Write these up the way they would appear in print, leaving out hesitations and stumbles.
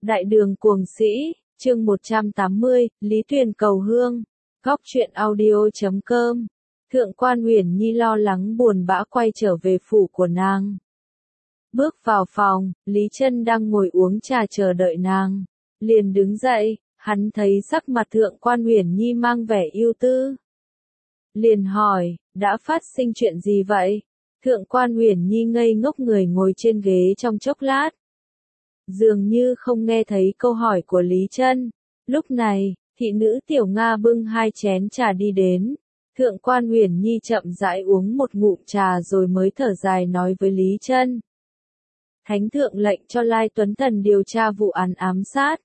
Đại đường cuồng sĩ, chương 180, Lý Tuyền cầu hương. Góc truyện audio.com. Thượng quan Uyển Nhi lo lắng buồn bã quay trở về phủ của nàng. Bước vào phòng, Lý Chân đang ngồi uống trà chờ đợi nàng. Liền đứng dậy, hắn thấy sắc mặt thượng quan Uyển Nhi mang vẻ ưu tư. Liền hỏi, đã phát sinh chuyện gì vậy? Thượng quan Uyển Nhi ngây ngốc người ngồi trên ghế trong chốc lát. Dường như không nghe thấy câu hỏi của Lý Chân. Lúc này, thị nữ Tiểu Nga bưng 2 chén trà đi đến. Thượng quan Uyển Nhi chậm rãi uống một ngụm trà rồi mới thở dài nói với Lý Chân. Thánh thượng lệnh cho Lai Tuấn Thần điều tra vụ án ám sát.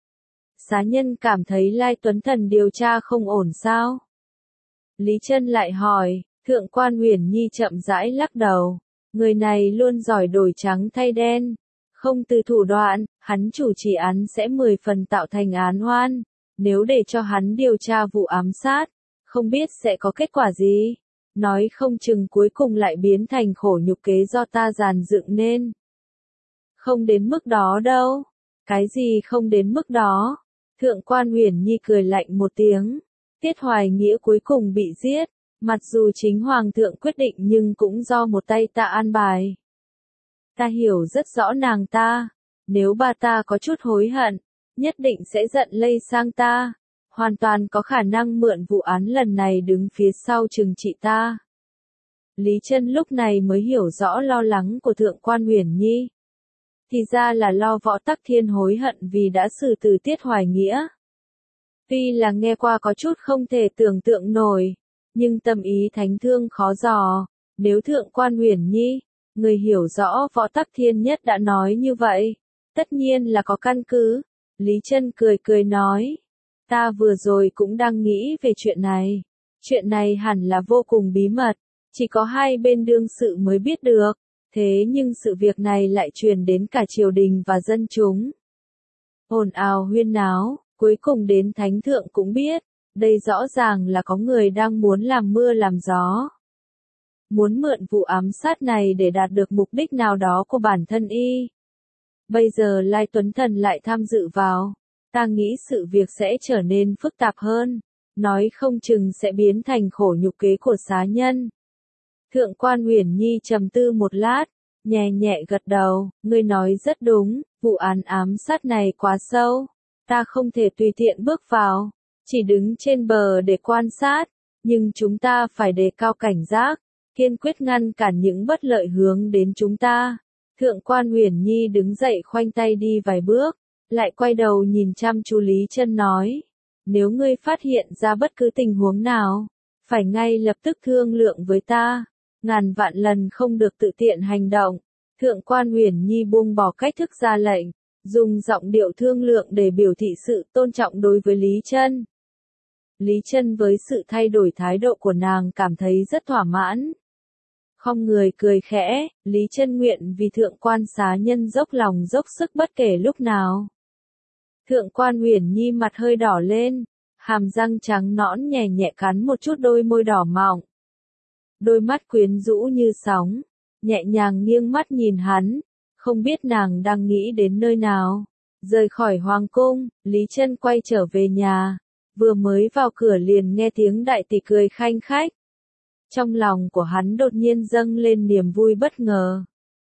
Xá nhân cảm thấy Lai Tuấn Thần điều tra không ổn sao? Lý Chân lại hỏi, thượng quan Uyển Nhi chậm rãi lắc đầu. Người này luôn giỏi đổi trắng thay đen. Không từ thủ đoạn, hắn chủ trì án sẽ 10 phần tạo thành án oan. Nếu để cho hắn điều tra vụ ám sát, không biết sẽ có kết quả gì. Nói không chừng cuối cùng lại biến thành khổ nhục kế do ta dàn dựng nên. Không đến mức đó đâu. Cái gì không đến mức đó? Thượng quan Uyển Nhi cười lạnh một tiếng. Tiết Hoài Nghĩa cuối cùng bị giết. Mặc dù chính Hoàng thượng quyết định nhưng cũng do một tay ta an bài. Ta hiểu rất rõ nàng ta. Nếu bà ta có chút hối hận, nhất định sẽ giận lây sang ta. Hoàn toàn có khả năng mượn vụ án lần này đứng phía sau trừng trị ta. Lý Chân lúc này mới hiểu rõ lo lắng của thượng quan Uyển Nhi. Thì ra là lo Võ Tắc Thiên hối hận vì đã xử tử Tiết Hoài Nghĩa. Tuy là nghe qua có chút không thể tưởng tượng nổi, nhưng tâm ý thánh thương khó dò. Nếu thượng quan Uyển Nhi, người hiểu rõ Võ Tắc Thiên nhất đã nói như vậy, tất nhiên là có căn cứ. Lý Chân cười cười nói, ta vừa rồi cũng đang nghĩ về chuyện này. Chuyện này hẳn là vô cùng bí mật, chỉ có hai bên đương sự mới biết được. Thế nhưng sự việc này lại truyền đến cả triều đình và dân chúng. Ồn ào huyên náo, cuối cùng đến thánh thượng cũng biết, đây rõ ràng là có người đang muốn làm mưa làm gió. Muốn mượn vụ ám sát này để đạt được mục đích nào đó của bản thân y. Bây giờ Lai Tuấn Thần lại tham dự vào, ta nghĩ sự việc sẽ trở nên phức tạp hơn, nói không chừng sẽ biến thành khổ nhục kế của xá nhân. Thượng quan Uyển Nhi trầm tư một lát, nhẹ nhẹ gật đầu, ngươi nói rất đúng, vụ án ám sát này quá sâu, ta không thể tùy tiện bước vào, chỉ đứng trên bờ để quan sát, nhưng chúng ta phải đề cao cảnh giác, kiên quyết ngăn cản những bất lợi hướng đến chúng ta. Thượng quan Uyển Nhi đứng dậy khoanh tay đi vài bước, lại quay đầu nhìn chăm chú Lý Chân nói, nếu ngươi phát hiện ra bất cứ tình huống nào, phải ngay lập tức thương lượng với ta, ngàn vạn lần không được tự tiện hành động. Thượng quan Uyển Nhi buông bỏ cách thức ra lệnh, dùng giọng điệu thương lượng để biểu thị sự tôn trọng đối với Lý Chân. Lý Chân với sự thay đổi thái độ của nàng cảm thấy rất thỏa mãn. Không người cười khẽ, Lý Chân nguyện vì thượng quan xá nhân dốc lòng dốc sức bất kể lúc nào. Thượng quan Uyển Nhi mặt hơi đỏ lên, hàm răng trắng nõn nhẹ nhẹ cắn một chút đôi môi đỏ mọng. Đôi mắt quyến rũ như sóng, nhẹ nhàng nghiêng mắt nhìn hắn, không biết nàng đang nghĩ đến nơi nào. Rời khỏi hoàng cung, Lý Chân quay trở về nhà, vừa mới vào cửa liền nghe tiếng đại tỷ cười khanh khách. Trong lòng của hắn đột nhiên dâng lên niềm vui bất ngờ.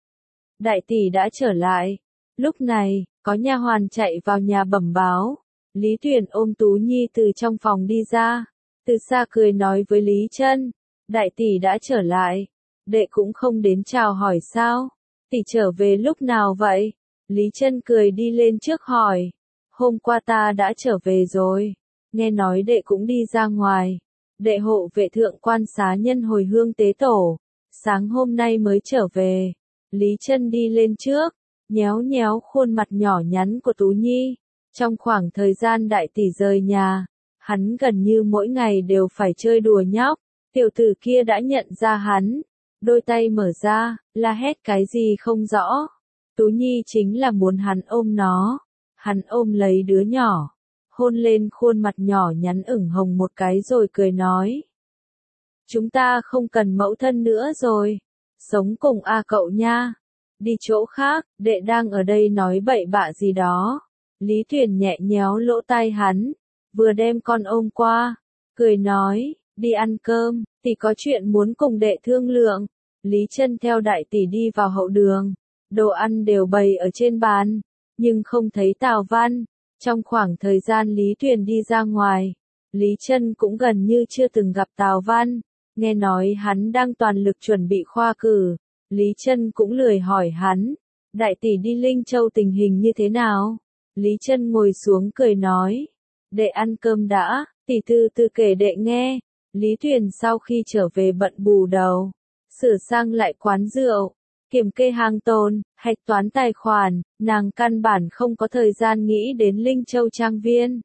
Đại tỷ đã trở lại. Lúc này, có nha hoàn chạy vào nhà bẩm báo. Lý Tuyền ôm Tú Nhi từ trong phòng đi ra, từ xa cười nói với Lý Chân, đại tỷ đã trở lại, đệ cũng không đến chào hỏi sao, tỷ trở về lúc nào vậy? Lý Chân cười đi lên trước hỏi, hôm qua ta đã trở về rồi, nghe nói đệ cũng đi ra ngoài. Đệ hộ vệ thượng quan xá nhân hồi hương tế tổ, sáng hôm nay mới trở về. Lý Chân đi lên trước, nhéo nhéo khuôn mặt nhỏ nhắn của Tú Nhi. Trong khoảng thời gian đại tỷ rời nhà, hắn gần như mỗi ngày đều phải chơi đùa nhóc. Tiểu tử kia đã nhận ra hắn, đôi tay mở ra, la hét cái gì không rõ. Tú Nhi chính là muốn hắn ôm nó. Hắn ôm lấy đứa nhỏ, hôn lên khuôn mặt nhỏ nhắn ửng hồng một cái rồi cười nói. Chúng ta không cần mẫu thân nữa rồi. Sống cùng A cậu nha. Đi chỗ khác, đệ đang ở đây nói bậy bạ gì đó. Lý Tuyền nhẹ nhéo lỗ tai hắn, vừa đem con ôm qua, cười nói, đi ăn cơm, tỷ có chuyện muốn cùng đệ thương lượng. Lý Chân theo đại tỷ đi vào hậu đường, đồ ăn đều bày ở trên bàn, nhưng không thấy Tào Văn. Trong khoảng thời gian Lý Tuyền đi ra ngoài, Lý Chân cũng gần như chưa từng gặp Tào Văn, nghe nói hắn đang toàn lực chuẩn bị khoa cử, Lý Chân cũng lười hỏi hắn, đại tỷ đi Linh Châu tình hình như thế nào? Lý Chân ngồi xuống cười nói, đệ ăn cơm đã, tỷ từ từ kể đệ nghe. Lý Tuyền sau khi trở về bận bù đầu, sửa sang lại quán rượu, kiểm kê hàng tồn, hạch toán tài khoản, nàng căn bản không có thời gian nghĩ đến Linh Châu trang viên.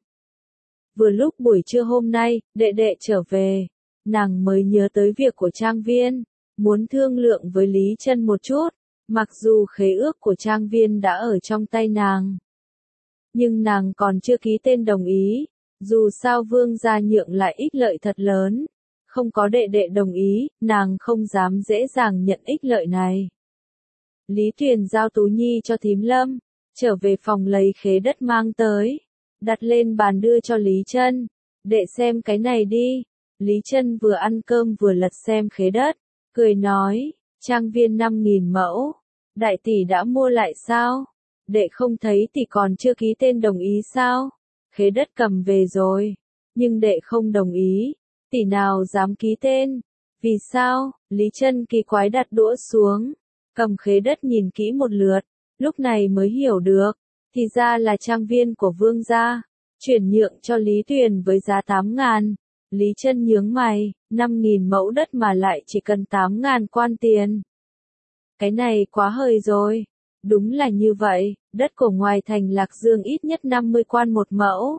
Vừa lúc buổi trưa hôm nay, đệ đệ trở về, nàng mới nhớ tới việc của trang viên, muốn thương lượng với Lý Chân một chút, mặc dù khế ước của trang viên đã ở trong tay nàng. Nhưng nàng còn chưa ký tên đồng ý, dù sao Vương gia nhượng lại ích lợi thật lớn, không có đệ đệ đồng ý, nàng không dám dễ dàng nhận ích lợi này. Lý Tuyền giao Tú Nhi cho thím Lâm, trở về phòng lấy khế đất mang tới, đặt lên bàn đưa cho Lý Chân, đệ xem cái này đi. Lý Chân vừa ăn cơm vừa lật xem khế đất, cười nói, trang viên 5.000 mẫu, đại tỷ đã mua lại sao? Đệ không thấy tỷ còn chưa ký tên đồng ý sao? Khế đất cầm về rồi, nhưng đệ không đồng ý, tỷ nào dám ký tên? Vì sao? Lý Chân kỳ quái đặt đũa xuống, cầm khế đất nhìn kỹ một lượt, lúc này mới hiểu được, thì ra là trang viên của Vương gia, chuyển nhượng cho Lý Tuyền với giá 8.000. Lý Chân nhướng mày, 5.000 mẫu đất mà lại chỉ cần 8.000 quan tiền. Cái này quá hời rồi. Đúng là như vậy, đất của ngoài thành Lạc Dương ít nhất 50 quan một mẫu.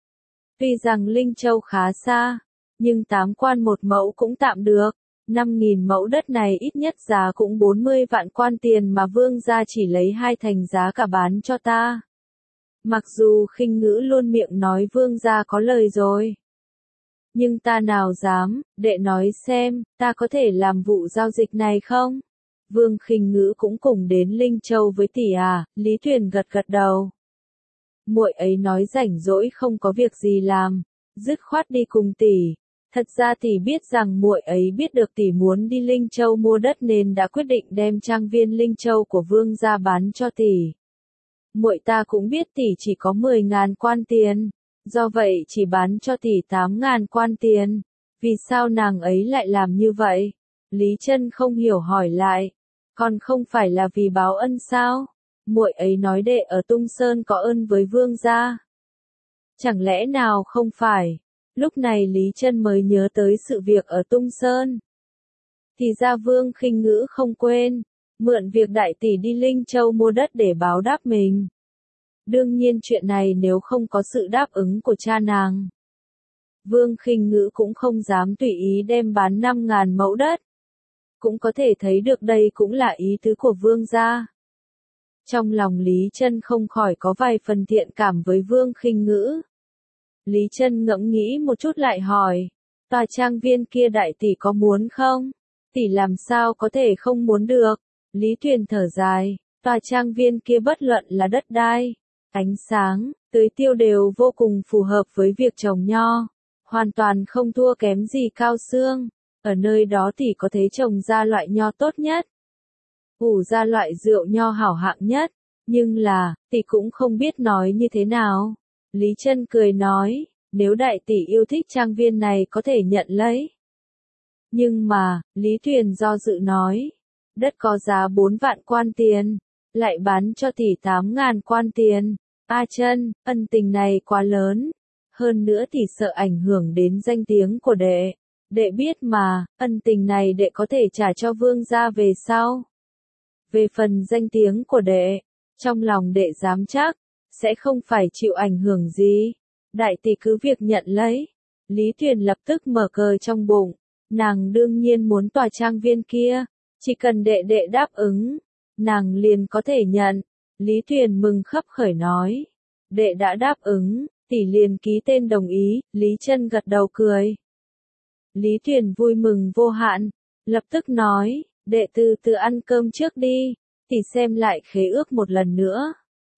Tuy rằng Linh Châu khá xa, nhưng 8 quan một mẫu cũng tạm được. 5.000 mẫu đất này ít nhất giá cũng 40 vạn quan tiền mà Vương gia chỉ lấy 2 thành giá cả bán cho ta. Mặc dù Khinh Ngữ luôn miệng nói Vương gia có lời rồi, nhưng ta nào dám, đệ nói xem, ta có thể làm vụ giao dịch này không? Vương Khinh Ngữ cũng cùng đến Linh Châu với tỷ à? Lý Tuyền gật gật đầu. Muội ấy nói rảnh rỗi không có việc gì làm, dứt khoát đi cùng tỷ. Thật ra tỷ biết rằng muội ấy biết được tỷ muốn đi Linh Châu mua đất nên đã quyết định đem trang viên Linh Châu của Vương gia bán cho tỷ. Muội ta cũng biết tỷ chỉ có 10.000 quan tiền, do vậy chỉ bán cho tỷ 8.000 quan tiền. Vì sao nàng ấy lại làm như vậy? Lý Chân không hiểu hỏi lại, còn không phải là vì báo ân sao? Muội ấy nói đệ ở Tung Sơn có ơn với Vương gia. Chẳng lẽ nào không phải? Lúc này Lý Chân mới nhớ tới sự việc ở Tung Sơn. Thì ra Vương Khinh Ngữ không quên, mượn việc đại tỷ đi Linh Châu mua đất để báo đáp mình. Đương nhiên chuyện này nếu không có sự đáp ứng của cha nàng, Vương Khinh Ngữ cũng không dám tùy ý đem bán 5.000 mẫu đất. Cũng có thể thấy được đây cũng là ý tứ của Vương gia. Trong lòng Lý Chân không khỏi có vài phần thiện cảm với Vương Khinh Ngữ. Lý Chân ngẫm nghĩ một chút lại hỏi, tòa trang viên kia đại tỷ có muốn không? Tỷ làm sao có thể không muốn được? Lý Tuyền thở dài, tòa trang viên kia bất luận là đất đai, ánh sáng, tưới tiêu đều vô cùng phù hợp với việc trồng nho, hoàn toàn không thua kém gì Cao Xương. Ở nơi đó tỷ có thể trồng ra loại nho tốt nhất, ủ ra loại rượu nho hảo hạng nhất, nhưng là, tỷ cũng không biết nói như thế nào. Lý Chân cười nói, nếu đại tỷ yêu thích trang viên này có thể nhận lấy. Nhưng mà, Lý Tuyền do dự nói, đất có giá 4 vạn quan tiền, lại bán cho tỷ 8.000 quan tiền. A Chân, ân tình này quá lớn, hơn nữa tỷ sợ ảnh hưởng đến danh tiếng của đệ. Đệ biết mà, ân tình này đệ có thể trả cho Vương gia về sau. Về phần danh tiếng của đệ, trong lòng đệ dám chắc, sẽ không phải chịu ảnh hưởng gì. Đại tỷ cứ việc nhận lấy. Lý Tuyền lập tức mở cờ trong bụng, nàng đương nhiên muốn tòa trang viên kia, chỉ cần đệ đệ đáp ứng, nàng liền có thể nhận. Lý Tuyền mừng khấp khởi nói, đệ đã đáp ứng, tỷ liền ký tên đồng ý. Lý Chân gật đầu cười. Lý Tuyền vui mừng vô hạn, lập tức nói, đệ từ từ ăn cơm trước đi, tỷ xem lại khế ước một lần nữa.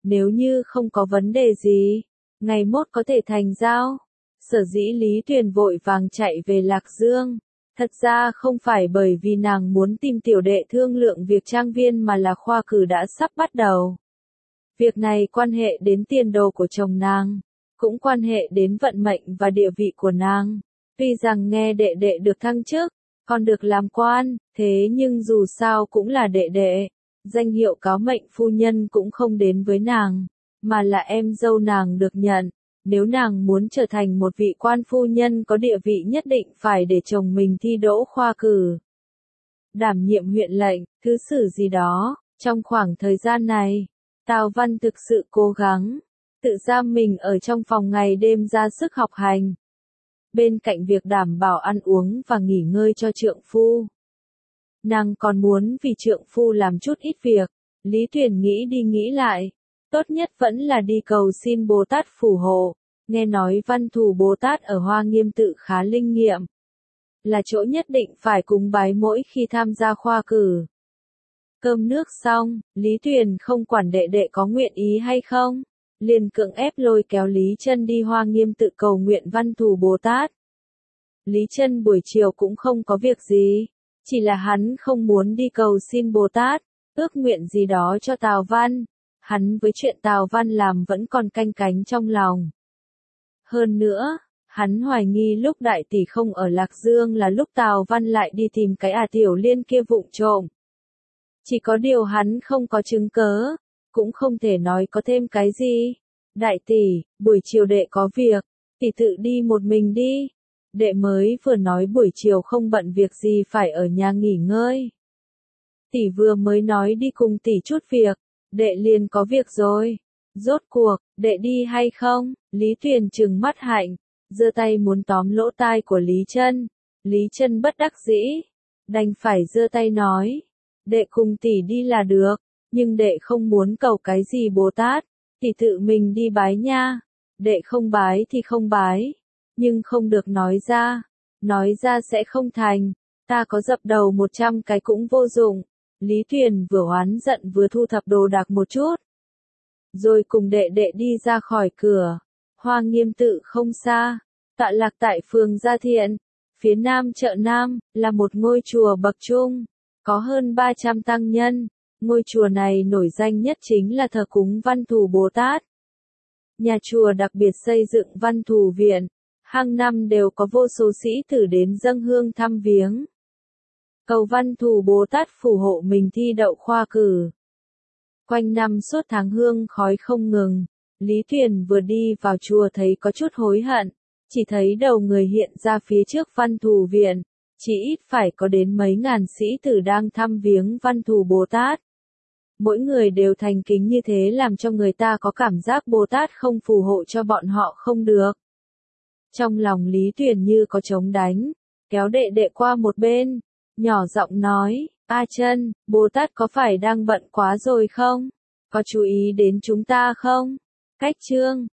nếu như không có vấn đề gì, ngày mốt có thể thành giao. Sở dĩ Lý Tuyền vội vàng chạy về Lạc Dương, thật ra không phải bởi vì nàng muốn tìm tiểu đệ thương lượng việc trang viên mà là khoa cử đã sắp bắt đầu. Việc này quan hệ đến tiền đồ của chồng nàng, cũng quan hệ đến vận mệnh và địa vị của nàng. Tuy rằng nghe đệ đệ được thăng chức, còn được làm quan, thế nhưng dù sao cũng là đệ đệ, danh hiệu cáo mệnh phu nhân cũng không đến với nàng, mà là em dâu nàng được nhận. Nếu nàng muốn trở thành một vị quan phu nhân có địa vị nhất định phải để chồng mình thi đỗ khoa cử, đảm nhiệm huyện lệnh, thứ sử gì đó. Trong khoảng thời gian này, Tào Văn thực sự cố gắng, tự giam mình ở trong phòng ngày đêm ra sức học hành. Bên cạnh việc đảm bảo ăn uống và nghỉ ngơi cho trượng phu, nàng còn muốn vì trượng phu làm chút ít việc. Lý Tuyền nghĩ đi nghĩ lại, tốt nhất vẫn là đi cầu xin Bồ Tát phù hộ. Nghe nói Văn Thù Bồ Tát ở Hoa Nghiêm tự khá linh nghiệm, là chỗ nhất định phải cúng bái mỗi khi tham gia khoa cử. Cơm nước xong, Lý Tuyền không quản đệ đệ có nguyện ý hay không, liền cưỡng ép lôi kéo Lý Chân đi Hoa Nghiêm tự cầu nguyện Văn Thù Bồ Tát. Lý Chân buổi chiều cũng không có việc gì, chỉ là hắn không muốn đi cầu xin Bồ Tát, ước nguyện gì đó cho Tào Văn. Hắn với chuyện Tào Văn làm vẫn còn canh cánh trong lòng. Hơn nữa, hắn hoài nghi lúc đại tỷ không ở Lạc Dương là lúc Tào Văn lại đi tìm cái Tiểu Liên kia vụng trộm. Chỉ có điều hắn không có chứng cớ, cũng không thể nói có thêm cái gì. Đại tỷ, buổi chiều đệ có việc, tỷ tự đi một mình đi. Đệ mới vừa nói buổi chiều không bận việc gì phải ở nhà nghỉ ngơi. Tỷ vừa mới nói đi cùng tỷ chút việc, đệ liền có việc rồi. Rốt cuộc, đệ đi hay không? Lý Tuyền trừng mắt hạnh, giơ tay muốn tóm lỗ tai của Lý Chân. Lý Chân bất đắc dĩ, đành phải giơ tay nói, đệ cùng tỷ đi là được, nhưng đệ không muốn cầu cái gì Bồ Tát, tỷ tự mình đi bái nha. Đệ không bái thì không bái, nhưng không được nói ra sẽ không thành, ta có dập đầu 100 cái cũng vô dụng. Lý Tuyền vừa oán giận vừa thu thập đồ đạc một chút, rồi cùng đệ đệ đi ra khỏi cửa. Hoa Nghiêm tự không xa, tọa lạc tại phường Gia Thiện, phía nam chợ Nam, là một ngôi chùa bậc trung, có hơn 300 tăng nhân. Ngôi chùa này nổi danh nhất chính là thờ cúng Văn Thù Bồ Tát. Nhà chùa đặc biệt xây dựng Văn Thù Viện, hàng năm đều có vô số sĩ tử đến dâng hương thăm viếng, cầu Văn Thù Bồ Tát phù hộ mình thi đậu khoa cử. Quanh năm suốt tháng hương khói không ngừng. Lý Tuyền vừa đi vào chùa thấy có chút hối hận, chỉ thấy đầu người hiện ra phía trước Văn Thù Viện, chỉ ít phải có đến mấy ngàn sĩ tử đang thăm viếng Văn Thù Bồ Tát. Mỗi người đều thành kính như thế làm cho người ta có cảm giác Bồ Tát không phù hộ cho bọn họ không được. Trong lòng Lý Tuyền như có trống đánh, kéo đệ đệ qua một bên, nhỏ giọng nói, A Chân, Bồ Tát có phải đang bận quá rồi không? Có chú ý đến chúng ta không? Cách chương